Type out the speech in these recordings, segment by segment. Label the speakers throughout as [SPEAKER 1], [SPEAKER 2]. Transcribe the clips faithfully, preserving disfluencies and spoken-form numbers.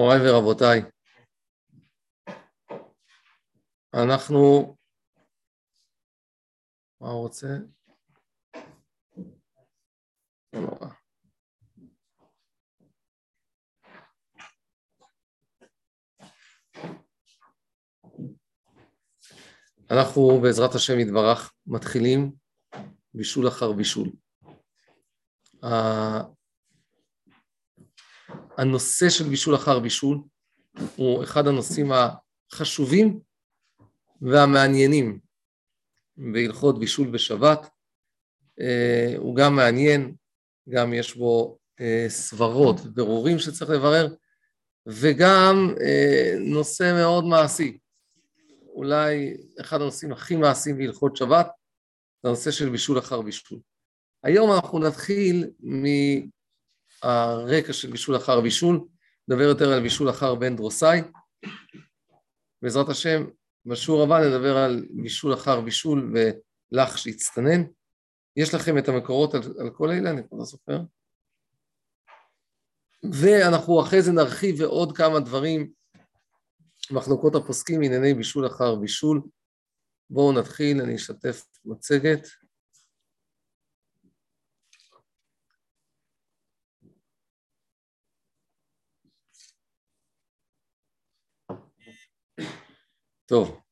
[SPEAKER 1] מוריי ורבותיי, אנחנו, מה הוא רוצה? לא נורא. אנחנו בעזרת השם יתברך מתחילים בישול אחר בישול. הנושא של בישול אחר בישול הוא אחד הנושאים החשובים והמעניינים בהלכות בישול בשבת. הוא גם מעניין, גם יש בו סברות ובירורים שצריך לברר, וגם נושא מאוד מעשי. אולי אחד הנושאים הכי מעשיים בהלכות שבת, זה הנושא של בישול אחר בישול. היום אנחנו נתחיל מהרקע של בישול אחר בישול, נדבר יותר על בישול אחר בן דרוסאי. בעזרת השם, בשיעור הבא נדבר על בישול אחר בישול ולח שהצטנן. יש לכם את המקורות על, על כל אלה, אני כבר אספר. ואנחנו אחרי זה נרחיב ועוד כמה דברים, מחלוקות הפוסקים ענייני בישול אחר בישול. בואו נתחיל, אני אשתף מצגת. טוב.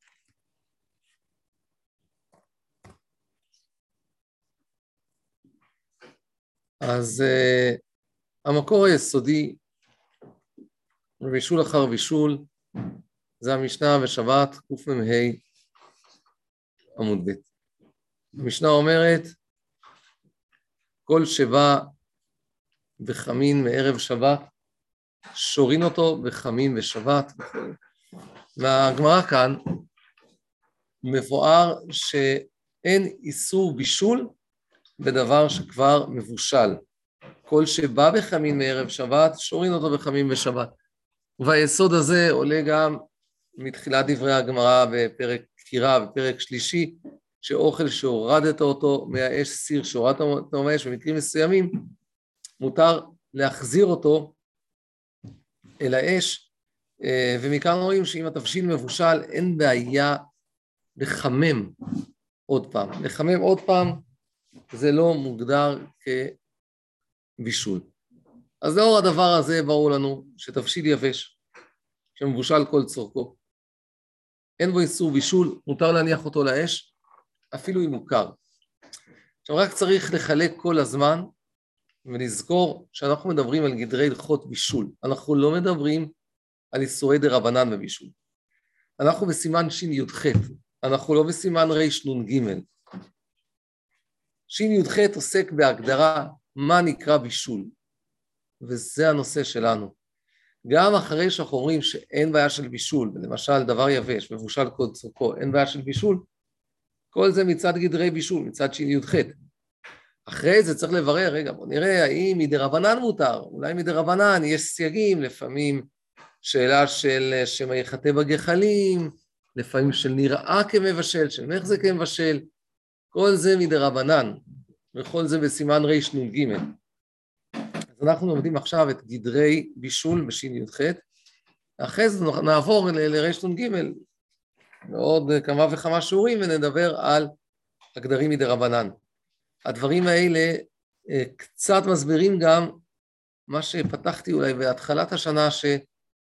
[SPEAKER 1] אז uh, המקור היסודי בבישול אחר בישול זה המשנה בשבת קמ"ה עמוד ב'. המשנה אומרת, כל שבא בחמין מערב שבת, שורין אותו בחמין בשבת. והגמרא כאן מבואר שאין איסור בישול בדבר שכבר מבושל. כל שבא בחמין מערב שבת, שורין אותו בחמין בשבת. והיסוד הזה עולה גם מתחילת דברי הגמרא בפרק קירה, בפרק שלישי, שאוכל שהורדת אותו מהאש, סיר שהורדת אותו מהאש, במקרים מסוימים, מותר להחזיר אותו אל האש, ומכאן רואים שאם התבשיל מבושל, אין בעיה לחמם עוד פעם. לחמם עוד פעם, זה לא מוגדר כבישול. אז לאור הדבר הזה ברור לנו שתבשיל יבש, שמבושל כל צורכו, אין בו איסור בישול, מותר להניח אותו לאש, אפילו אם הוא קר. עכשיו רק צריך לחלק כל הזמן, ולזכור שאנחנו מדברים על גדרי הלכות בישול. אנחנו לא מדברים על איסורי דרבנן בבישול. אנחנו בסימן שין י"ח, אנחנו לא בסימן רנ"ג. שין י"ח עוסק בהגדרה מה נקרא בישול, וזה הנושא שלנו. גם אחרי שאנחנו אומרים שאין בעיה של בישול, למשל דבר יבש, מבושל כל צורכו, אין בעיה של בישול, כל זה מצד גדרי בישול, מצד שין י"ח. אחרי זה צריך לברר, רגע, בוא נראה, האם מדרבנן מותר? אולי מדרבנן יש סייגים, לפעמים שאלה של שמא יחטא בגחלים, לפעמים של נראה כמבשל, של מחזה כמבשל, כל זה מדרבנן, וכל זה בסימן רנ"ג. אז אנחנו לומדים עכשיו את גדרי בישול בשין י"ח, אחרי זה נעבור לרנ"ג, ועוד כמה וכמה שיעורים, ונדבר על הגדרים מדרבנן. הדברים האלה קצת מסבירים גם מה שפתחתי אולי בהתחלת השנה, שיש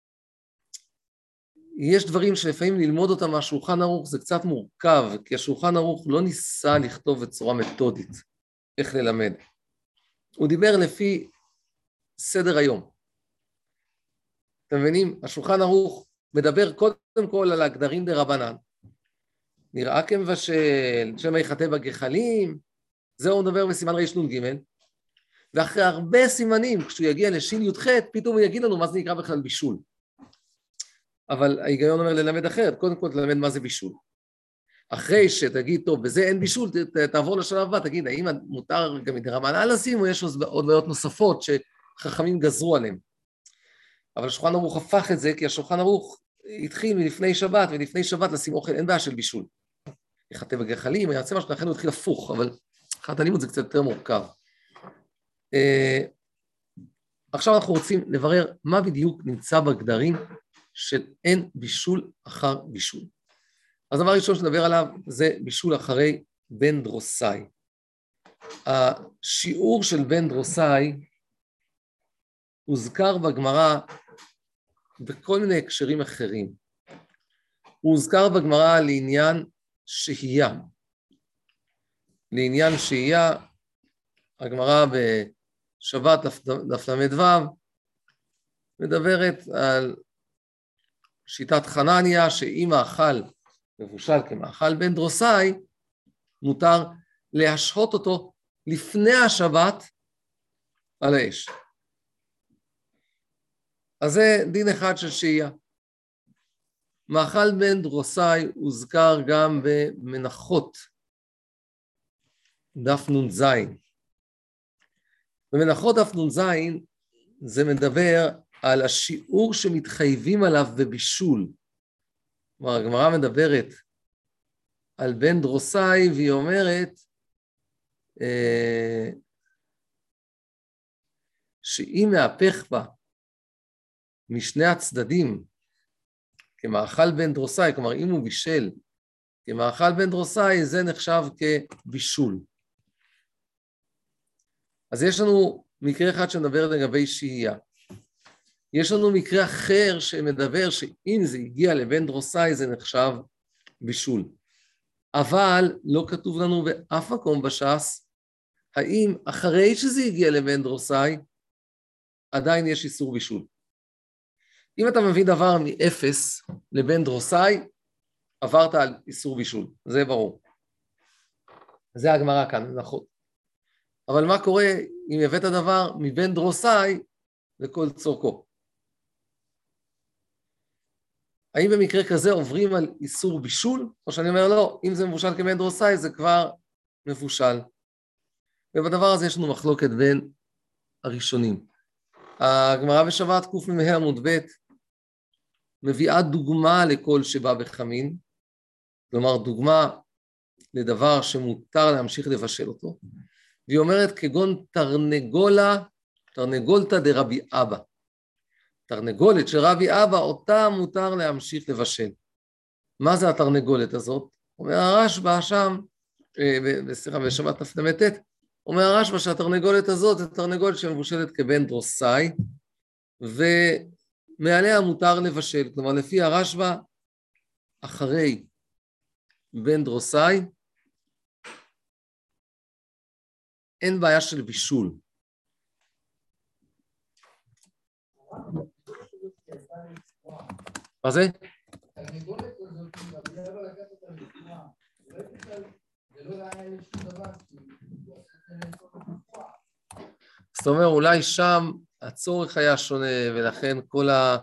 [SPEAKER 1] דברים שלפעמים ללמוד אותם מהשולחן ערוך זה קצת מורכב, כי השולחן ערוך לא ניסה לכתוב בצורה מתודית איך ללמד. הוא דיבר לפי סדר היום. אתם מבינים? השולחן ערוך מדבר קודם כל על הגדרים דרבנן. נראה כמבשל, שמא יחטא בגחלים, זה הוא מדבר בסימן רנ"ג, ואחרי הרבה סימנים, כשהוא יגיע לשין י"ח, פתאום הוא יגיד לנו מה זה נקרא בכלל בישול. אבל ההיגיון אומר ללמד אחרת, קודם כל תלמד מה זה בישול. אחרי שתגיד, טוב, בזה אין בישול, תעבור לשלב הבא, תגיד, האם מותר גם מדרבנן לשים, או יש עוד בעיות נוספות שחכמים גזרו עליהם. אבל השולחן ערוך הפך את זה, כי השולחן ערוך התחיל מלפני שבת, ולפני שבת לשים אוכל, אין בעיה של בישול. יחטא בגחלים, יעשה משהו, לכן הוא התחיל הפוך, אבל אחת הלימוד זה קצת יותר מורכב. עכשיו אנחנו רוצים לברר מה בדיוק נמצא בגדרים של אין בישול אחר בישול. אז הדבר הראשון שנדבר עליו זה בישול אחרי בן דרוסאי. השיעור של בן דרוסאי הוזכר בגמרא בכל מיני הקשרים אחרים. הוא הוזכר בגמרא לעניין שהייה. לעניין שהייה, הגמרא בשבת דף למדוו מדברת על שיטת חנניה, שאם האכל מבושל כמאכל בן דרוסאי, מותר להשהות אותו לפני השבת על האש. אז זה דין אחד של שהייה. מאכל בן דרוסאי הוזכר גם במנחות, דף נ"ז. במנחות דף נ"ז זה מדבר על השיעור שמתחייבים עליו בבישול. כלומר, הגמרא מדברת על בן דרוסאי, והיא אומרת אה, שאם מהפך בה משני הצדדים כמאכל בן דרוסאי, כלומר אם הוא בישל כמאכל בן דרוסאי, זה נחשב כבישול. אז יש לנו מקרה אחד שמדבר לגבי שהייה. יש לנו מקרה אחר שמדבר שאם זה הגיע לבן דרוסאי זה נחשב בישול. אבל לא כתוב לנו באף מקום בש"ס, האם אחרי שזה הגיע לבן דרוסאי, עדיין יש איסור בישול. אם אתה מביא דבר מאפס לבן דרוסאי, עברת על איסור בישול, זה ברור. זה הגמרא כאן, נכון. אבל מה קורה אם הבאת דבר מבן דרוסאי לכל צורכו? האם במקרה כזה עוברים על איסור בישול? או שאני אומר לא, אם זה מבושל כבן דרוסאי זה כבר מבושל. ובדבר הזה יש לנו מחלוקת בין הראשונים. הגמרא בשבת קמ"ה עמוד ב' מביאה דוגמה לכל שבא בחמין, כלומר דוגמה לדבר שמותר להמשיך לבשל אותו, והיא אומרת כגון תרנגולה, תרנגולתא דרבי אבא. תרנגולת של רבי אבא, אותה מותר להמשיך לבשל. מה זה התרנגולת הזאת? אומר הרשב"א שם, סליחה, בשבת תל"ט, אומר הרשב"א שהתרנגולת הזאת זה תרנגולת שמבושלת כבן דרוסאי, ומעליה מותר לבשל. כלומר, לפי הרשב"א, אחרי בן דרוסאי, אין בעיה של בישול. מה זה?
[SPEAKER 2] התרנגולת הזאת, רבי אבא לקח אותה לצורה, זה לא ראה אלה שום דבר, כי הוא עושה את זה.
[SPEAKER 1] זאת אומרת, אולי שם הצורך היה שונה, ולכן כל ה...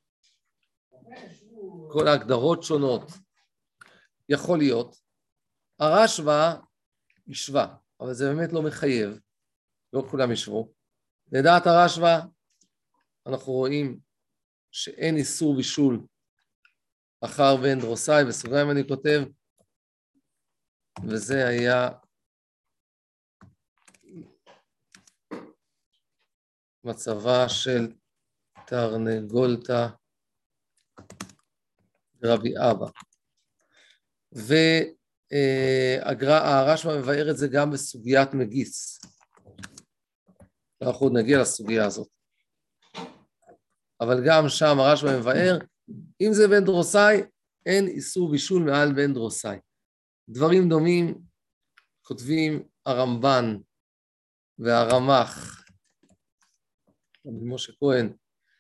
[SPEAKER 1] כל ההגדרות שונות. יכול להיות. הרשב"א ישבה, אבל זה באמת לא מחייב. לא כולם ישבו. לדעת הרשב"א, אנחנו רואים שאין איסור בישול אחר בן דרוסאי, בסוגריים אני כותב, וזה היה מצבה של תרנגולתא רבי אבא. והרשב"א מבאר את זה גם בסוגיית מגיס. אנחנו עוד נגיע לסוגיה הזאת. אבל גם שם הרשב"א מבאר, אם זה בן דרוסאי, אין איסור בישול מעל בן דרוסאי. דברים דומים כותבים הרמב"ן והרמ"ח, רבי משה כהן,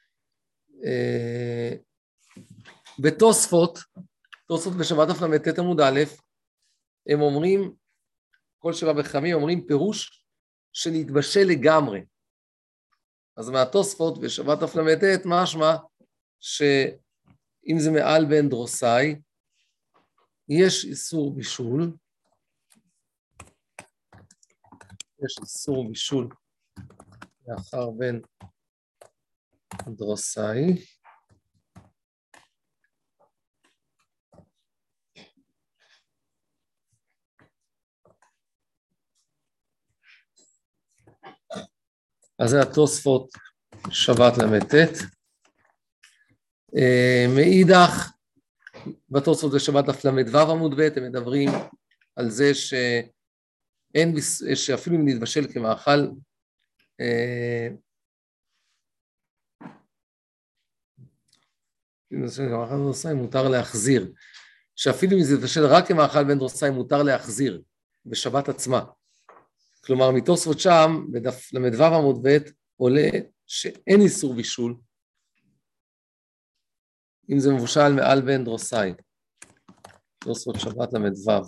[SPEAKER 1] בתוספות, תוספות בשבת דף ל"ט עמוד א', הם אומרים, כל שבע בחמי אומרים פירוש שנתבשל לגמרי. אז מהתוספות בשבת דף ל"ט משמע שאם זה מעל בן דרוסאי, יש איסור בישול, יש איסור בישול לאחר בן דרוסאי, אז זה התוספות שבת למתת. מאידך, בתוספות בשבת דף למדו עמוד ב', הם מדברים על זה שאין, שאפילו אם נתבשל כמאכל, מותר להחזיר, שאפילו אם זה נתבשל רק כמאכל בן דרוסאי, מותר להחזיר בשבת עצמה. כלומר, מתוספות שם, בדף למדו עמוד ב', עולה שאין איסור בישול, אם זה מבושל מעל בן דרוסאי. תוספות שבת למדו.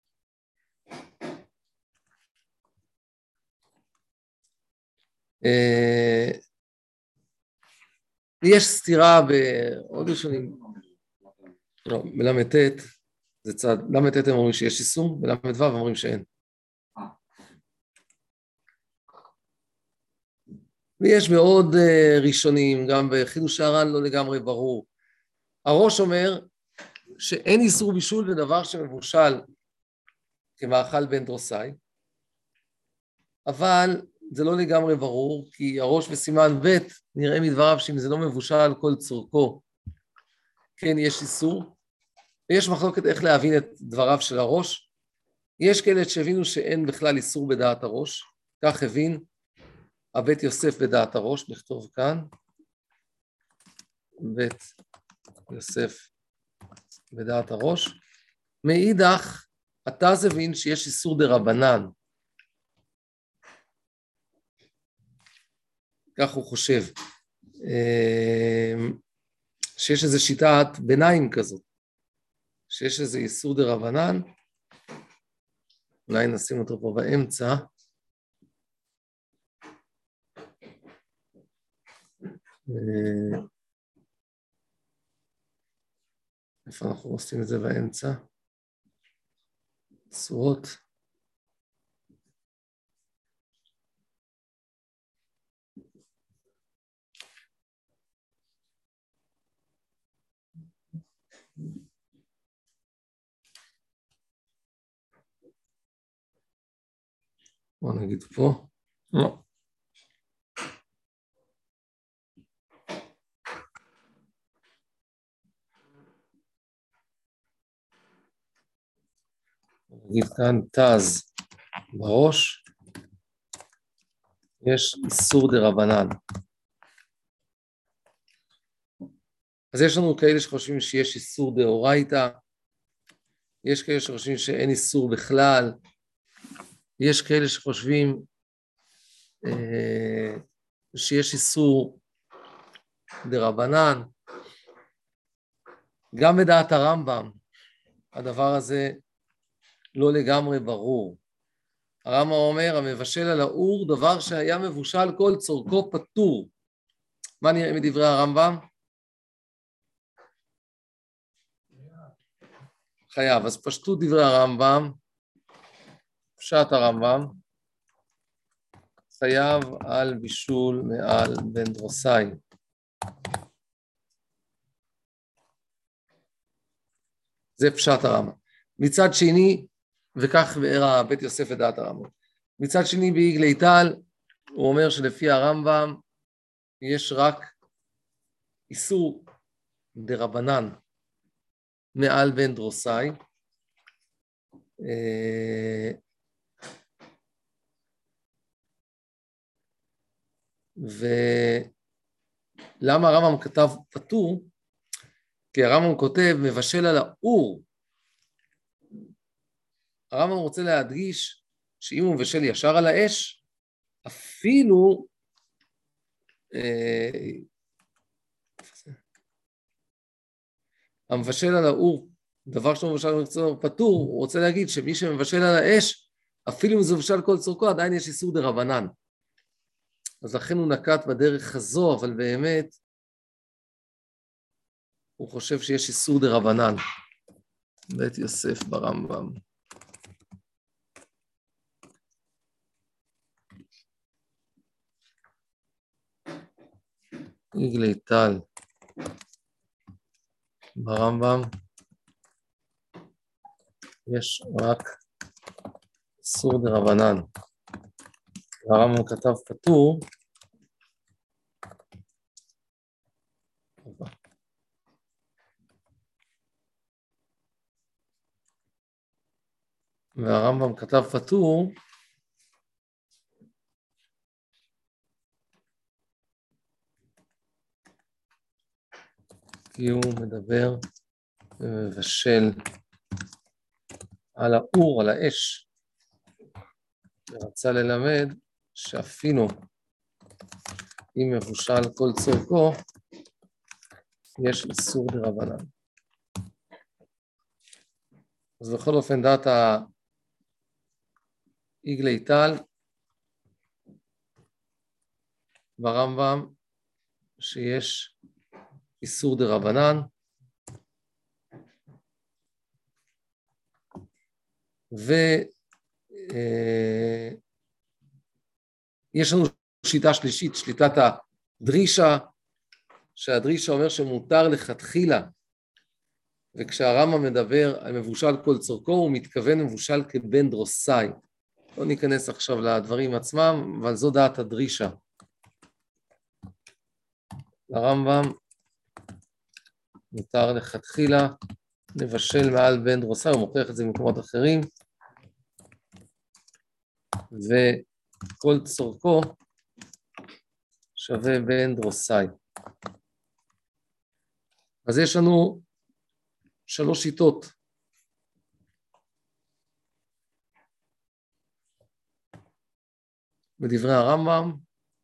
[SPEAKER 1] יש סתירה בעוד ראשונים, לא, בלמתת, זה צד, למתת הם אומרים שיש איסור, בלמדו הם אומרים שאין. ויש מאוד ראשונים, גם בחידוש הר"ן לא לגמרי ברור. הראש אומר שאין איסור בישול בדבר שמבושל כמאכל בן דרוסאי, אבל זה לא לגמרי ברור, כי הראש בסימן ב' נראה מדבריו שאם זה לא מבושל על כל צורכו, כן יש איסור, ויש מחלוקת איך להבין את דבריו של הראש. יש כאלה שהבינו שאין בכלל איסור בדעת הראש, כך הבין הבית יוסף בדעת הראש, נכתוב כאן, בית יוסף בדעת הראש. מאידך, התז הבין שיש איסור דרבנן, כך הוא חושב, שיש איזו שיטת ביניים כזאת, שיש איזה איסור דרבנן, אולי נשים אותו פה באמצע, איפה אנחנו עושים את זה באמצע? צורות. בוא נגיד פה. לא. נגיד כאן תז בראש, יש איסור דרבנן. אז יש לנו כאלה שחושבים שיש איסור דאורייתא, יש כאלה שחושבים שאין איסור בכלל, יש כאלה שחושבים אה, שיש איסור דרבנן. גם בדעת הרמב"ם, הדבר הזה לא לגמרי ברור. הרמב"ם אומר, המבשל על האור, דבר שהיה מבושל כל צורכו פטור. מה נראה מדברי הרמב"ם? חייב. אז פשטו דברי הרמב"ם, פשט הרמב"ם, חייב על בישול מעל בן דרוסאי. זה פשט הרמב"ם. מצד שני, וכך באר בית יוסף ודעת הרמב"ם. מצד שני, בעגלי טל, הוא אומר שלפי הרמב"ם, יש רק איסור דרבנן מעל בן דרוסאי, ולמה הרמב"ם כתב פטור? כי הרמב"ם כותב מבשל על האור. הרמב"ם רוצה להדגיש שאם הוא מבשל ישר על האש, אפילו אה, המבשל על האור, דבר שהוא מבשל על פטור, הוא רוצה להגיד שמי שמבשל על האש, אפילו אם זה מבשל כל צורכו, עדיין יש איסור דרבנן. אז לכן הוא נקט בדרך הזו, אבל באמת הוא חושב שיש איסור דרבנן. בית יוסף ברמב"ם. עגלי טל ברמב"ם יש רק איסור דרבנן. הרמב"ם כתב פטור, והרמב"ם כתב פטור, כי הוא מדבר ומבשל על האור, על האש, ורצה ללמד שאפילו אם מבושל כל צורכו, יש איסור דרבנן. אז בכל אופן דעת האיגלי טל ברמב"ם שיש איסור דרבנן, ויש לנו שיטה שלישית, שליטת הדרישה, שהדרישה אומר שמותר לכתחילה, וכשהרמב"ם מדבר על מבושל כל צורכו, הוא מתכוון מבושל כבן דרוסאי. לא ניכנס עכשיו לדברים עצמם, אבל זו דעת הדרישה. הרמב"ם מותר לכתחילה לבשל מעל בן דרוסאי, הוא מוכיח את זה במקומות אחרים, וכל צורכו שווה בן דרוסאי. אז יש לנו שלוש שיטות. בדברי הרמב"ם,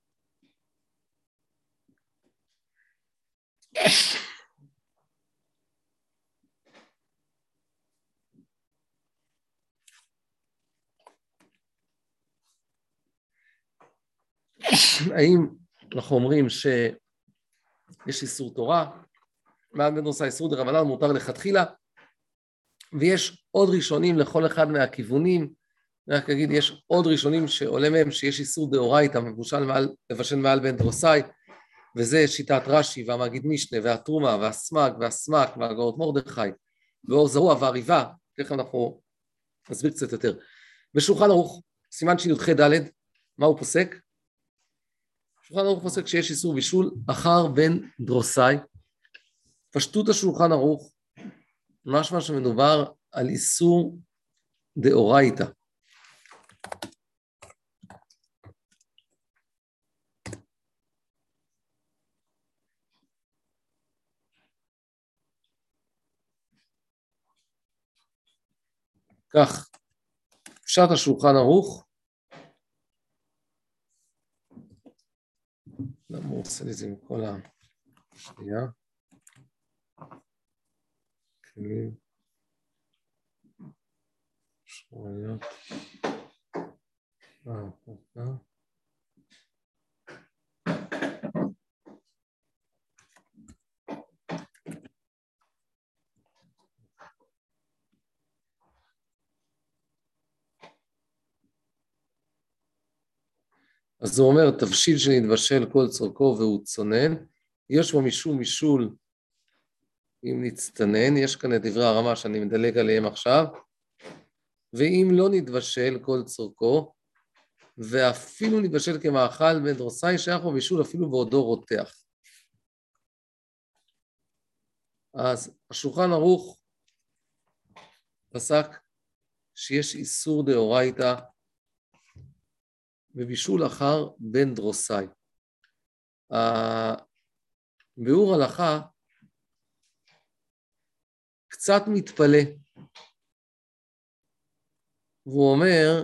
[SPEAKER 1] האם אנחנו אומרים שיש איסור תורה, מעל בן דרוסאי איסור דרבנן מותר לכתחילה, ויש עוד ראשונים לכל אחד מהכיוונים, אני רק אגיד, יש עוד ראשונים שעולה מהם שיש איסור דאורייתא, מבושל מעל, מבשל מעל בן דרוסאי, וזה שיטת רש"י והמגיד משנה והתרומה והסמ"ג והסמ"ק והגאונות מרדכי, ואור זרוע והריבה, תכף אנחנו נסביר קצת יותר. בשולחן ערוך, סימן שי"ח ד', מה הוא פוסק? שולחן ערוך פוסק שיש איסור בישול אחר בן דרוסאי. פשטות השולחן ערוך, משמע שמדובר על איסור דאורייתא. כך, פשט השולחן ערוך, למה הוא עושה לי זה עם כל השנייה? כלים, שרויות, אה, אה, אה. אז הוא אומר, תבשיל שנתבשל כל צורכו והוא צונן, יש בו משום משול אם נצטנן, יש כאן את דברי הרמה שאני מדלג עליהם עכשיו, ואם לא נתבשל כל צורכו, ואפילו נתבשל כמאכל בן דרוסאי, שייך בו משול אפילו בעודו רותח. אז השולחן ערוך פסק שיש איסור דאורייתא, ובישול אחר בן דרוסאי. הביאור הלכה קצת מתפלא, והוא אומר,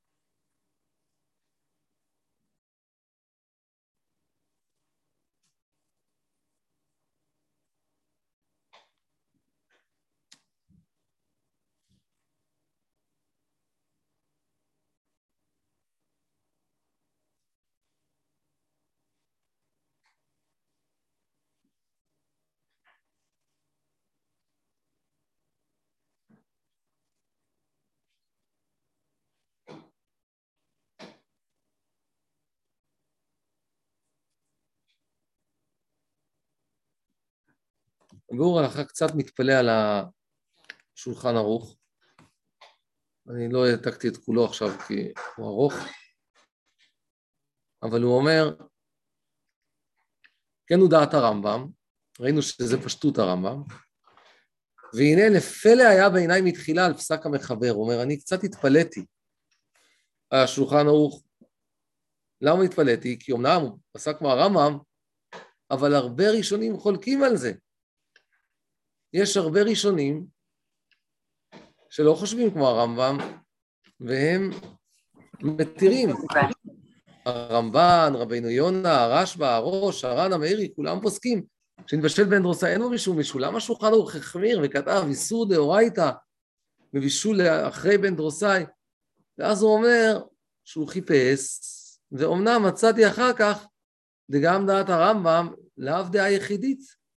[SPEAKER 1] הביאור הלכה קצת מתפלא על השולחן ערוך. אני לא העתקתי את כולו עכשיו כי הוא ארוך, אבל הוא אומר, כן הוא דעת הרמב"ם, ראינו שזה פשטות הרמב"ם, והנה לפלא היה בעיניי מתחילה על פסק המחבר, הוא אומר, אני קצת התפלאתי על השולחן ערוך. למה התפלאתי? כי אמנם הוא פסק כמו הרמב"ם, אבל הרבה ראשונים חולקים על זה. יש הרבה ראשונים שלא חושבים כמו הרמב"ם, והם מתירים. הרמב"ן, רבינו יונה, הרשב"א, הראש, הר"ן, המאירי, כולם פוסקים. שנבשל בן דרוסאי, אין לו משום משול. למה השולחן ערוך החמיר וכתב איסור דאורייתא ובישול אחרי בן דרוסאי? ואז הוא אומר שהוא חיפש, ואומנם מצאתי אחר כך, וגם דעת הרמב"ם, לאו דעה יחידית.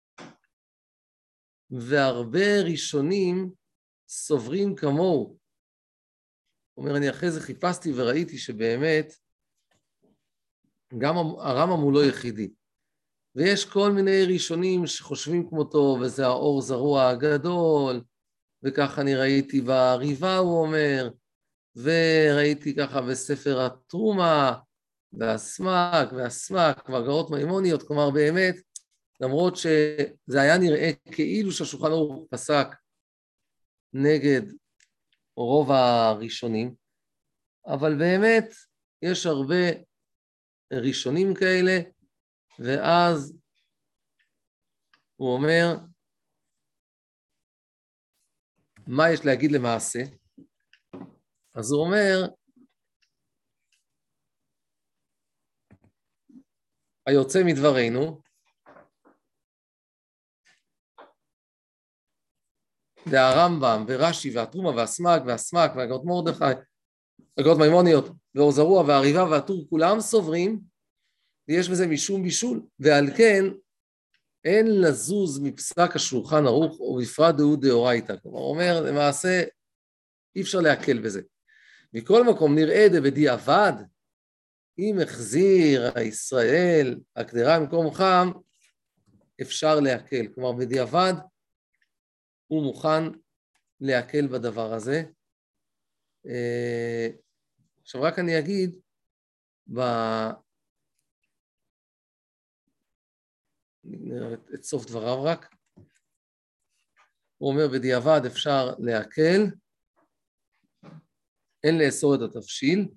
[SPEAKER 1] והרבה ראשונים סוברים כמוהו. הוא אומר, אני אחרי זה חיפשתי וראיתי שבאמת, גם הרמב"ם הוא לא יחידי. ויש כל מיני ראשונים שחושבים כמותו, וזה האור זרוע הגדול, וככה אני ראיתי בריבה, הוא אומר, וראיתי ככה בספר התרומה, והסמק, והסמק, והגרות מימוניות, כלומר באמת, למרות שזה היה נראה כאילו שהשולחן ערוך פסק נגד רוב הראשונים, אבל באמת יש הרבה ראשונים כאלה, ואז הוא אומר, מה יש להגיד למעשה? אז הוא אומר, היוצא מדברנו, והרמב"ם ורש"י והתרומה והסמ"ק והסמ"ק והגרות מרדכי, הגרות מימוניות ואור זרוע והריבה והטור, כולם סוברים, ויש בזה משום בישול, ועל כן אין לזוז מפסק השולחן ערוך או בפרט דהו דאורייתא. כלומר, הוא אומר, למעשה אי אפשר להקל בזה. מכל מקום נראה דבדיעבד, אם החזיר הישראל הקדרה ממקום חם, אפשר להקל. כלומר, בדיעבד הוא מוכן להקל בדבר הזה. עכשיו רק אני אגיד, ב... את סוף דבריו רק, הוא אומר בדיעבד אפשר להקל, אין לאסור את התבשיל,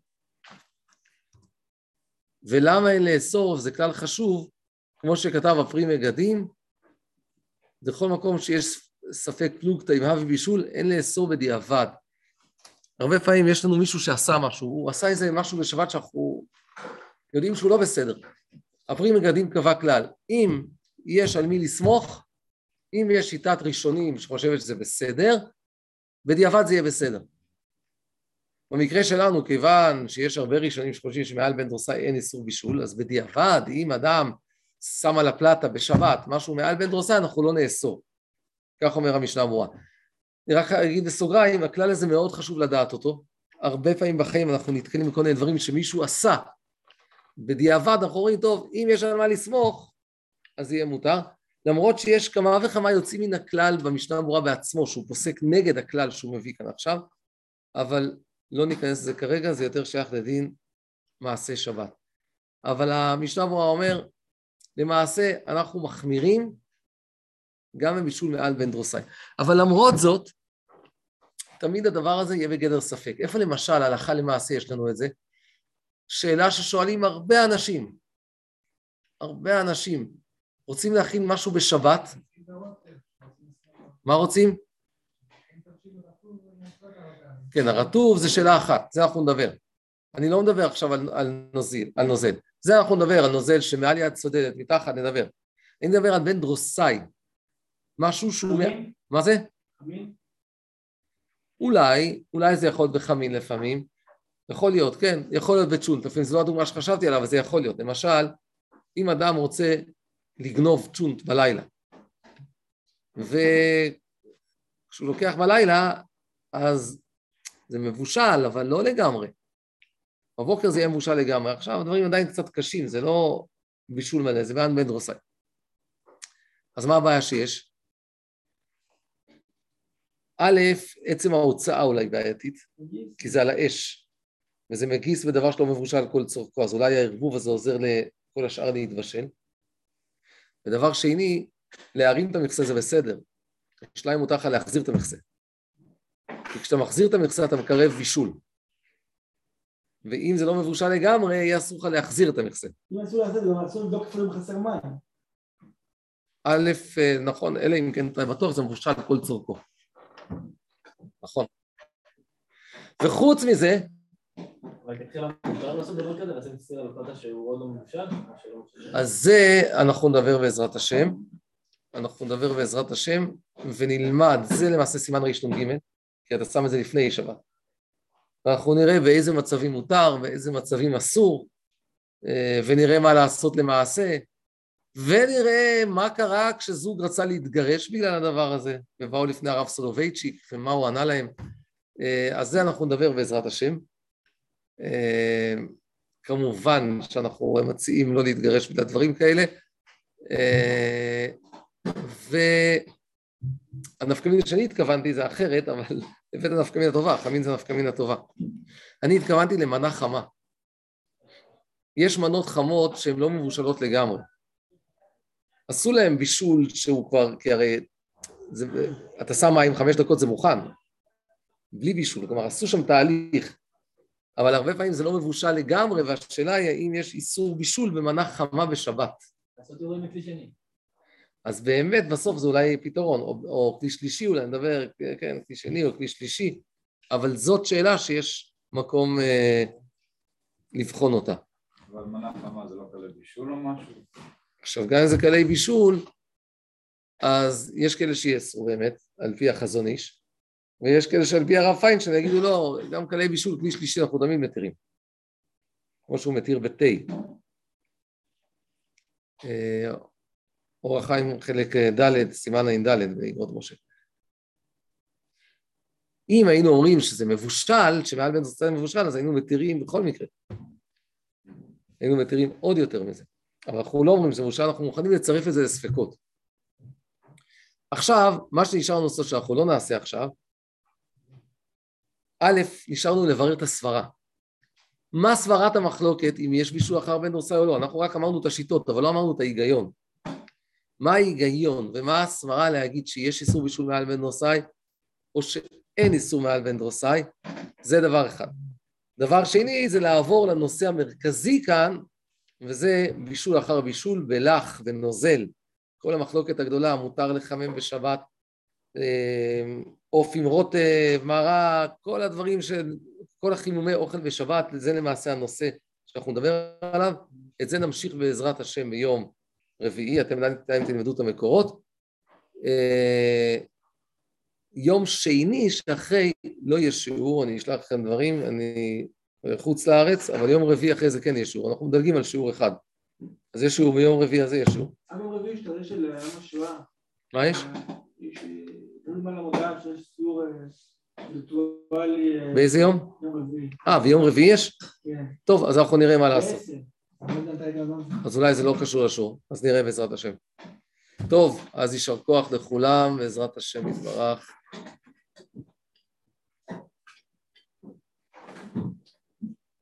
[SPEAKER 1] ולמה אין לאסור, זה כלל חשוב, כמו שכתב הפרי מגדים, בכל מקום שיש ספק פלוגתא עם הווי בישול, אין לאסור בדיעבד. הרבה פעמים יש לנו מישהו שעשה משהו, הוא עשה איזה משהו בשבת שאנחנו יודעים שהוא לא בסדר. הפרי מגדים קבע כלל, אם יש על מי לסמוך, אם יש שיטת ראשונים שחושבת שזה בסדר, בדיעבד זה יהיה בסדר. במקרה שלנו, כיוון שיש הרבה ראשונים שחושבים שמעל בן דרוסאי אין איסור בישול, אז בדיעבד, אם אדם שם על הפלטה בשבת משהו מעל בן דרוסאי, אנחנו לא נאסור. כך אומר המשנה ברורה. אני רק אגיד בסוגריים, הכלל הזה מאוד חשוב לדעת אותו. הרבה פעמים בחיים אנחנו נתקלים בכל מיני דברים שמישהו עשה. בדיעבד אנחנו רואים, טוב, אם יש על מה לסמוך, אז יהיה מותר. למרות שיש כמה וכמה יוצאים מן הכלל במשנה ברורה בעצמו, שהוא פוסק נגד הכלל שהוא מביא כאן עכשיו, אבל לא ניכנס לזה כרגע, זה יותר שייך לדין מעשה שבת. אבל המשנה ברורה אומר, למעשה אנחנו מחמירים גם בבישול מעל בן דרוסאי. אבל למרות זאת, תמיד הדבר הזה יהיה בגדר ספק. איפה למשל, הלכה למעשה יש לנו את זה? שאלה ששואלים הרבה אנשים, הרבה אנשים, רוצים להכין משהו בשבת? מה רוצים? כן, הרטוב זה שאלה אחת, זה אנחנו נדבר. אני לא מדבר עכשיו על, על, נוזל, על נוזל. זה אנחנו נדבר על נוזל שמעל יד סודדת, מתחת נדבר. אני מדבר על בן דרוסאי. משהו שהוא... חמין? מה זה? חמין? אולי, אולי זה יכול להיות בחמין לפעמים. יכול להיות, כן, יכול להיות בצ'ונט. לפעמים זה לא הדוגמה שחשבתי עליו, אבל זה יכול להיות. למשל, אם אדם רוצה לגנוב צ'ונט בלילה, וכשהוא לוקח בלילה, אז זה מבושל, אבל לא לגמרי. בבוקר זה יהיה מבושל לגמרי. עכשיו הדברים עדיין קצת קשים, זה לא בישול מלא, זה בען בן דרוסאי. אז מה הבעיה שיש? א', עצם ההוצאה אולי בעייתית, כי זה על האש, וזה מגיס בדבר שלא מבושל כל צורכו, אז אולי הערבוב הזה עוזר לכל השאר להתבשל. ודבר שני, להרים את המכסה זה בסדר, השאלה מותר לך להחזיר את המכסה. כי כשאתה מחזיר את המכסה אתה מקרב בישול. ואם זה לא מבושל לגמרי, יהיה אסור לך להחזיר את המכסה.
[SPEAKER 3] אם אסור לעשות, גם אסור לבדוק אפילו אם חסר מים.
[SPEAKER 1] א', נכון, אלא אם כן אתה בטוח, זה מבושל כל צורכו. נכון. וחוץ מזה, אז זה אנחנו נדבר בעזרת השם, אנחנו נדבר בעזרת השם, ונלמד, זה למעשה סימן ראשון ג', כי אתה שם את זה לפני שבת. ואנחנו נראה באיזה מצבים מותר, באיזה מצבים אסור, ונראה מה לעשות למעשה, ונראה מה קרה כשזוג רצה להתגרש בגלל הדבר הזה, ובאו לפני הרב סולובייצ'יק, ומה הוא ענה להם. אז זה אנחנו נדבר בעזרת השם. כמובן שאנחנו מציעים לא להתגרש בגלל דברים כאלה, והנפקמינה שאני התכוונתי זה אחרת, אבל הבאת הנפקמינה טובה, חמין זה נפקמינה טובה. אני התכוונתי למנה חמה. יש מנות חמות שהן לא מבושלות לגמרי. עשו להם בישול שהוא כבר, כי הרי זה, אתה שם מים חמש דקות זה מוכן, בלי בישול, כלומר עשו שם תהליך, אבל הרבה פעמים זה לא מבושל לגמרי, והשאלה היא האם יש איסור בישול במנה חמה בשבת.
[SPEAKER 3] לעשות יורים מכלי שני.
[SPEAKER 1] אז באמת בסוף זה אולי פתרון, או, או כלי שלישי אולי נדבר, כן, כלי שני או כלי שלישי, אבל זאת שאלה שיש מקום אה, לבחון אותה.
[SPEAKER 4] אבל מנה חמה זה לא כלי בישול או משהו?
[SPEAKER 1] עכשיו גם אם זה כלי בישול, אז יש כאלה שיעשו באמת, על פי החזון איש, ויש כאלה שעל פי הרב פיינשטיין יגידו לא, גם כלי בישול, כלי שלישי אנחנו תמיד מתירים, כמו שהוא מתיר בתי. אור החיים חלק ד' סימן עין ד' באגרות משה. אם היינו אומרים שזה מבושל, שמעל בן זרצה מבושל, אז היינו מתירים בכל מקרה. היינו מתירים עוד יותר מזה. אבל אנחנו לא אומרים שזה מבושל, אנחנו מוכנים לצרף את זה לספקות. עכשיו, מה שנשאר נושא שאנחנו לא נעשה עכשיו, א', נשארנו לברר את הסברה. מה סברת המחלוקת אם יש בישול אחר בן דורסאי או לא? אנחנו רק אמרנו את השיטות, אבל לא אמרנו את ההיגיון. מה ההיגיון ומה הסברה להגיד שיש איסור בישול מעל בן דורסאי, או שאין איסור מעל בן דורסאי? זה דבר אחד. דבר שני זה לעבור לנושא המרכזי כאן, וזה בישול אחר בישול בלח ונוזל. כל המחלוקת הגדולה, מותר לחמם בשבת, עוף עם רוטב, מרק, כל הדברים של, כל החימומי אוכל בשבת, זה למעשה הנושא שאנחנו נדבר עליו. את זה נמשיך בעזרת השם ביום רביעי, אתם עדיין תלמדו את המקורות. יום שני שאחרי לא יש שיעור, אני אשלח לכם דברים, אני חוץ לארץ, אבל יום רביעי אחרי זה כן יש שיעור, אנחנו מדלגים על שיעור אחד. אז יש שיעור ביום רביעי הזה, יש שיעור.
[SPEAKER 3] יום רביעי שתראה של יום השואה.
[SPEAKER 1] מה יש?
[SPEAKER 3] יש, דברים על המודעה שיש סיור וירטואלי.
[SPEAKER 1] באיזה יום?
[SPEAKER 3] יום רביעי.
[SPEAKER 1] אה, ויום רביעי יש?
[SPEAKER 3] כן.
[SPEAKER 1] טוב, אז אנחנו נראה מה לעשות.
[SPEAKER 3] בעשר.
[SPEAKER 1] אז אולי זה לא קשור לשיעור, אז נראה בעזרת השם. טוב, אז יישר כוח לכולם, בעזרת השם יתברך.